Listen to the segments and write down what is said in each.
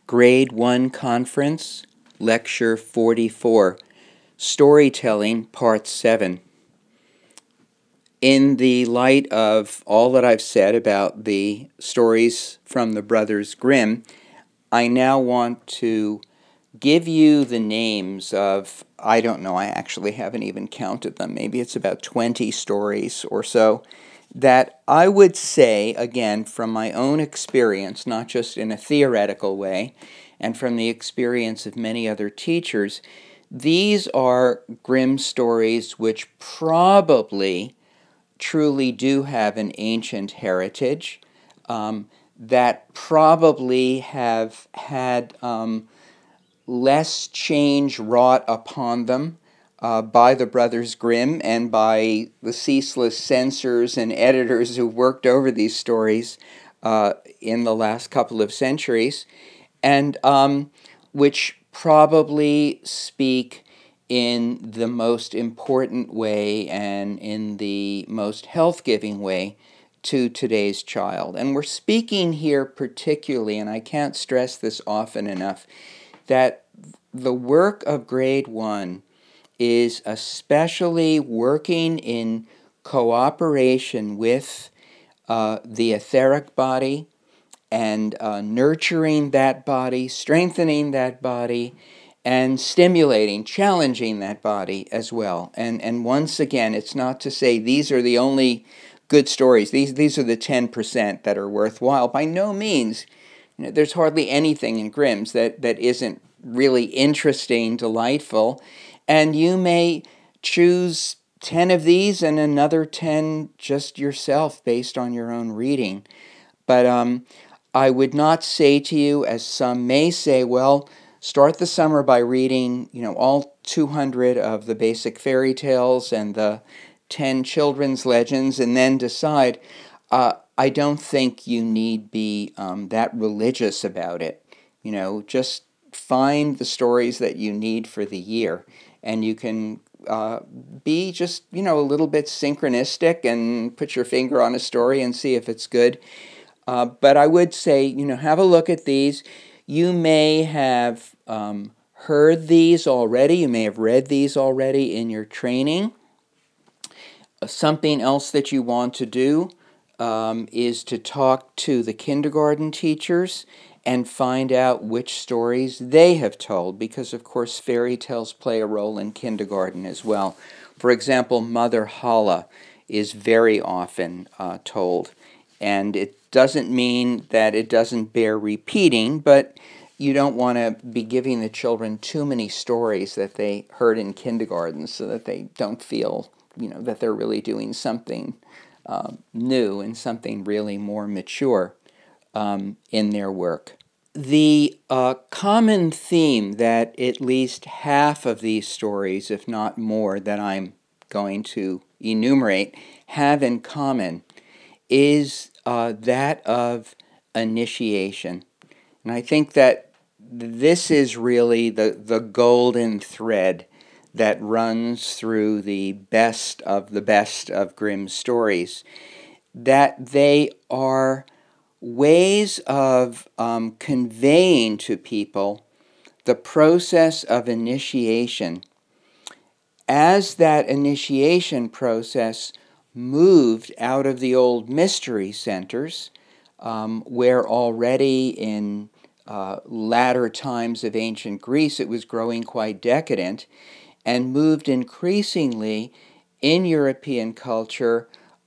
Grade 1 Conference, Lecture 44, Storytelling, Part 7. In the light of all that I've said about the stories from the Brothers Grimm, I now want to give you the names of, I don't know, I actually haven't even counted them, maybe it's about 20 stories or so, that I would say, again, from my own experience, not just in a theoretical way, and from the experience of many other teachers, these are Grimm stories which probably truly do have an ancient heritage, that probably have had less change wrought upon them by the Brothers Grimm and by the ceaseless censors and editors who worked over these stories in the last couple of centuries, and which probably speak in the most important way and in the most health-giving way to today's child. And we're speaking here particularly, and I can't stress this often enough, that the work of Grade 1 is especially working in cooperation with the etheric body and nurturing that body, strengthening that body, and stimulating, challenging that body as well. And once again, it's not to say these are the only good stories. These are the 10% that are worthwhile. By no means. There's hardly anything in Grimm's that isn't really interesting, delightful, and you may choose 10 of these and another 10 just yourself based on your own reading. But I would not say to you, as some may say, well, start the summer by reading, all 200 of the basic fairy tales and the 10 children's legends, and then decide. I don't think you need be that religious about it. Just find the stories that you need for the year, and you can be just, a little bit synchronistic and put your finger on a story and see if it's good. But I would say, have a look at these. You may have heard these already. You may have read these already in your training. Something else that you want to do is to talk to the kindergarten teachers and find out which stories they have told, because of course fairy tales play a role in kindergarten as well. For example, Mother Holle is very often told, and it doesn't mean that it doesn't bear repeating, but you don't want to be giving the children too many stories that they heard in kindergarten so that they don't feel that they're really doing something new and something really more mature in their work. The common theme that at least half of these stories, if not more, that I'm going to enumerate have in common is that of initiation. And I think that this is really the golden thread that runs through the best of Grimm's stories, that they are ways of conveying to people the process of initiation. As that initiation process moved out of the old mystery centers, where already in latter times of ancient Greece it was growing quite decadent, and moved increasingly in European culture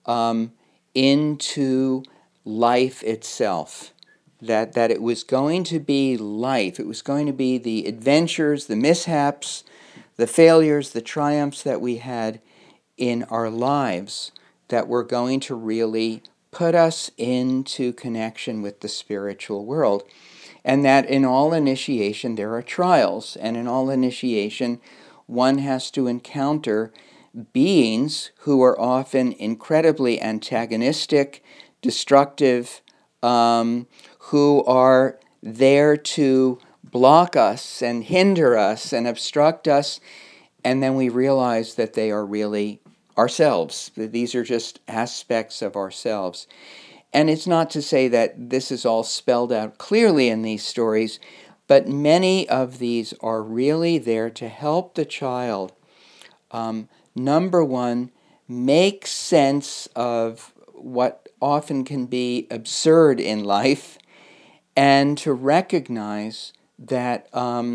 into life itself. That it was going to be life. It was going to be the adventures, the mishaps, the failures, the triumphs that we had in our lives that were going to really put us into connection with the spiritual world. And that in all initiation there are trials, and in all initiation one has to encounter beings who are often incredibly antagonistic, destructive, who are there to block us and hinder us and obstruct us, and then we realize that they are really ourselves. These are just aspects of ourselves. And it's not to say that this is all spelled out clearly in these stories, But many of these are really there to help the child, number one, make sense of what often can be absurd in life, and to recognize that,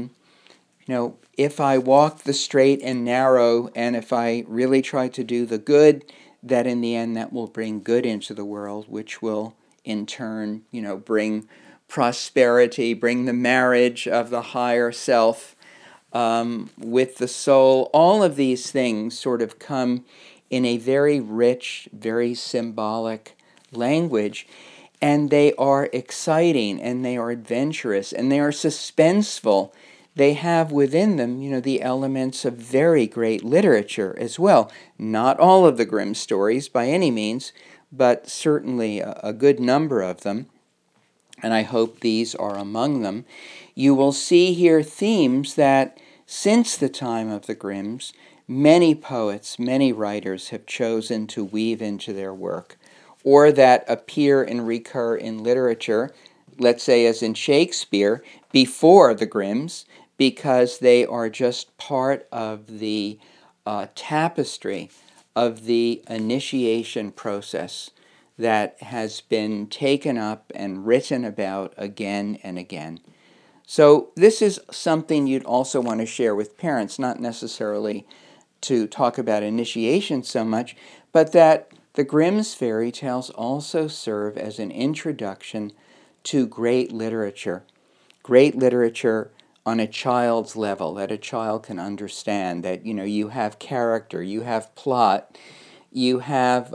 if I walk the straight and narrow, and if I really try to do the good, that in the end that will bring good into the world, which will in turn, bring prosperity, bring the marriage of the higher self with the soul. All of these things sort of come in a very rich, very symbolic language, and they are exciting, and they are adventurous, and they are suspenseful. They have within them, the elements of very great literature as well. Not all of the Grimm stories by any means, but certainly a good number of them, and I hope these are among them. You will see here themes that, since the time of the Grimms, many poets, many writers have chosen to weave into their work, or that appear and recur in literature, let's say as in Shakespeare, before the Grimms, because they are just part of the tapestry of the initiation process that has been taken up and written about again and again. So this is something you'd also want to share with parents, not necessarily to talk about initiation so much, but that the Grimm's fairy tales also serve as an introduction to great literature on a child's level, that a child can understand, that you have character, you have plot, you have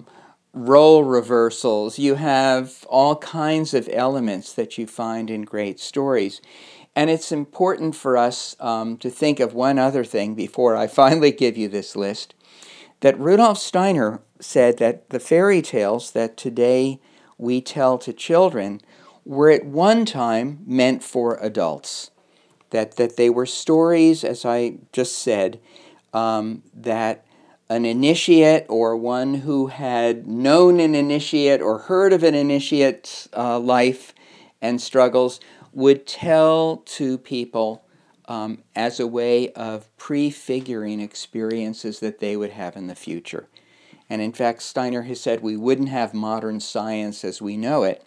role reversals, you have all kinds of elements that you find in great stories. And it's important for us to think of one other thing before I finally give you this list, that Rudolf Steiner said that the fairy tales that today we tell to children were at one time meant for adults, that they were stories, as I just said, that an initiate or one who had known an initiate or heard of an initiate's life and struggles would tell to people as a way of prefiguring experiences that they would have in the future. And in fact, Steiner has said we wouldn't have modern science as we know it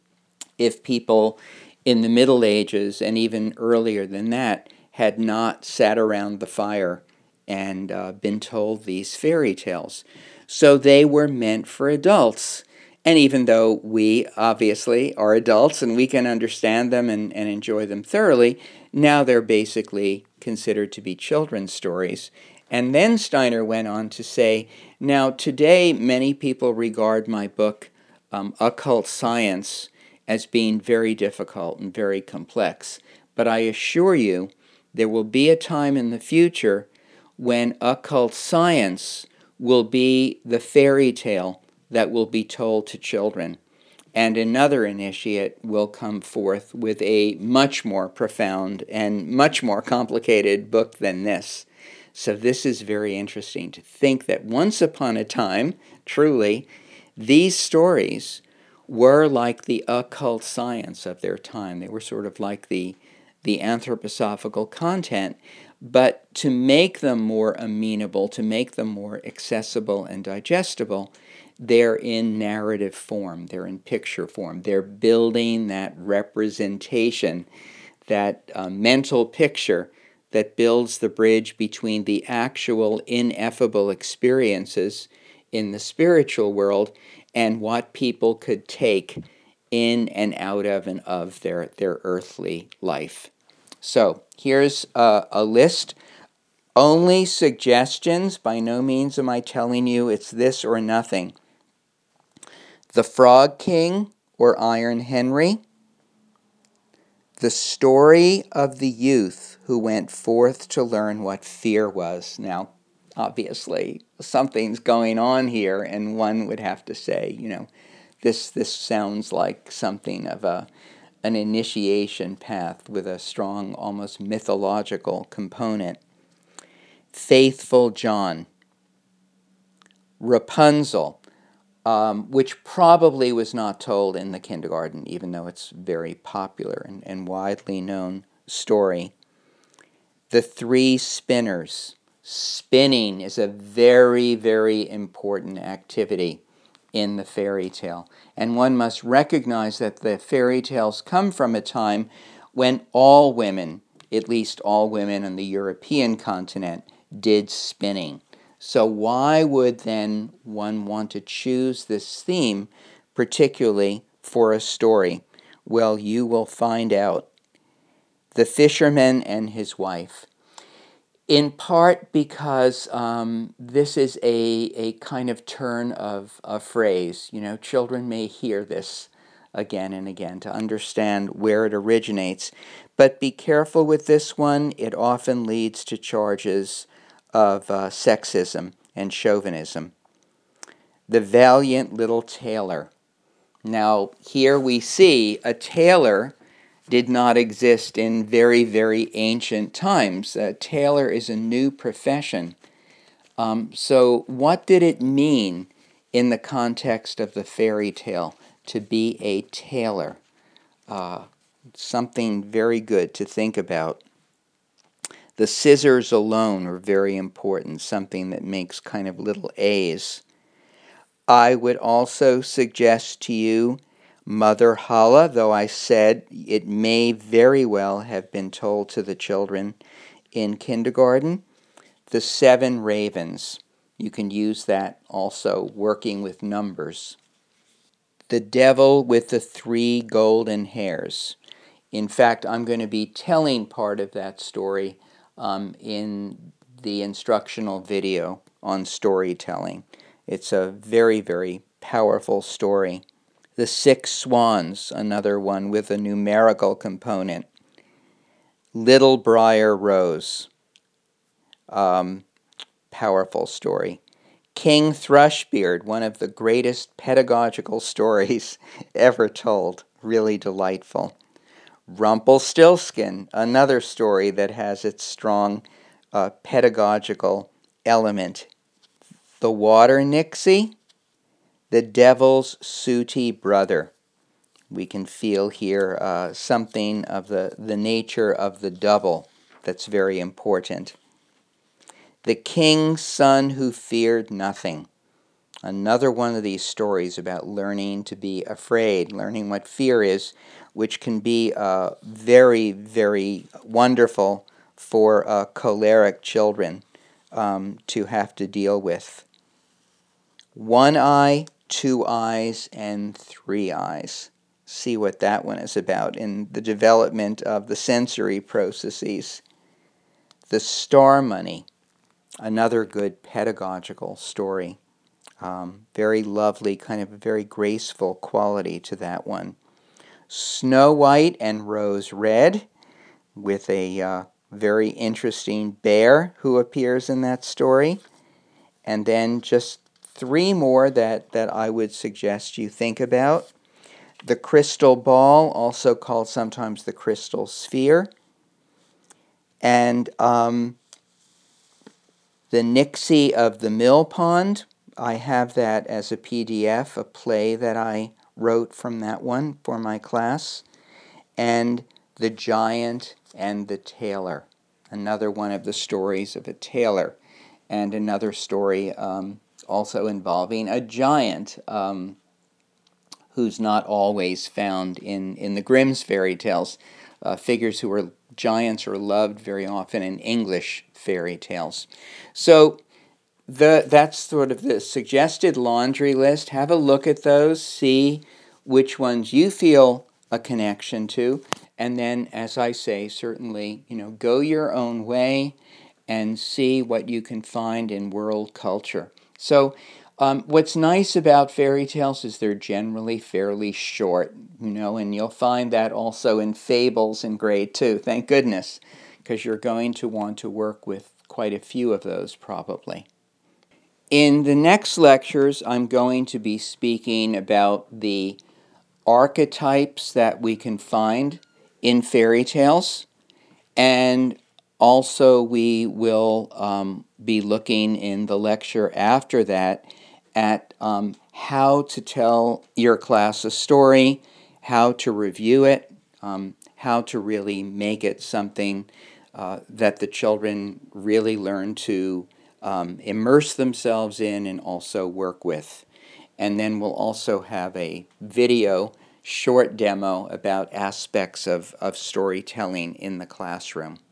if people in the Middle Ages and even earlier than that had not sat around the fire and been told these fairy tales. So they were meant for adults. And even though we obviously are adults and we can understand them and enjoy them thoroughly, now they're basically considered to be children's stories. And then Steiner went on to say, now today many people regard my book, Occult Science, as being very difficult and very complex. But I assure you, there will be a time in the future when occult science will be the fairy tale that will be told to children, and another initiate will come forth with a much more profound and much more complicated book than this. So this is very interesting to think that once upon a time, truly, these stories were like the occult science of their time. They were sort of like the anthroposophical content, but to make them more amenable, to make them more accessible and digestible, they're in narrative form, they're in picture form, they're building that representation, that mental picture that builds the bridge between the actual ineffable experiences in the spiritual world and what people could take in and out of their earthly life. So here's a list. Only suggestions. By no means am I telling you it's this or nothing. The Frog King or Iron Henry. The Story of the Youth Who Went Forth to Learn What Fear Was. Now, obviously, something's going on here, and one would have to say, this sounds like something of an initiation path with a strong, almost mythological component. Faithful John. Rapunzel. which probably was not told in the kindergarten, even though it's very popular and widely known story. The Three Spinners. Spinning is a very, very important activity in the fairy tale. And one must recognize that the fairy tales come from a time when all women, at least all women on the European continent, did spinning. So why would then one want to choose this theme, particularly for a story? Well, you will find out. The Fisherman and His Wife. In part because this is a kind of turn of a phrase. You know, children may hear this again and again to understand where it originates. But be careful with this one. It often leads to charges of sexism and chauvinism. The Valiant Little Tailor. Now, here we see a tailor did not exist in very, very ancient times. A tailor is a new profession. So what did it mean in the context of the fairy tale to be a tailor? Something very good to think about. The scissors alone are very important, something that makes kind of little A's. I would also suggest to you Mother Holle, though I said it may very well have been told to the children in kindergarten. The Seven Ravens. You can use that also working with numbers. The Devil with the Three Golden Hairs. In fact, I'm going to be telling part of that story in the instructional video on storytelling. It's a very, very powerful story. The Six Swans, another one with a numerical component. Little Briar Rose, powerful story. King Thrushbeard, one of the greatest pedagogical stories ever told, really delightful. Rumpelstiltskin, another story that has its strong pedagogical element. The Water Nixie, the Devil's Sooty Brother. We can feel here something of the nature of the double that's very important. The King's Son Who Feared Nothing. Another one of these stories about learning to be afraid, learning what fear is, which can be very, very wonderful for choleric children to have to deal with. One Eye, Two Eyes, and Three Eyes. See what that one is about in the development of the sensory processes. The Star Money, another good pedagogical story. Very lovely, kind of a very graceful quality to that one. Snow White and Rose Red, with a very interesting bear who appears in that story. And then just three more that I would suggest you think about. The Crystal Ball, also called sometimes the Crystal Sphere. And the Nixie of the Mill Pond. I have that as a PDF, a play that I wrote from that one for my class. And The Giant and the Tailor, another one of the stories of a tailor. And another story also involving a giant who's not always found in the Grimm's fairy tales. Figures who are giants are loved very often in English fairy tales. So that's sort of the suggested laundry list. Have a look at those, see which ones you feel a connection to, and then, as I say, certainly, go your own way and see what you can find in world culture. So what's nice about fairy tales is they're generally fairly short, and you'll find that also in fables in grade 2, thank goodness, because you're going to want to work with quite a few of those probably. In the next lectures, I'm going to be speaking about the archetypes that we can find in fairy tales, and also we will be looking in the lecture after that at how to tell your class a story, how to review it, how to really make it something that the children really learn to immerse themselves in and also work with. And then we'll also have a video short demo about aspects of storytelling in the classroom.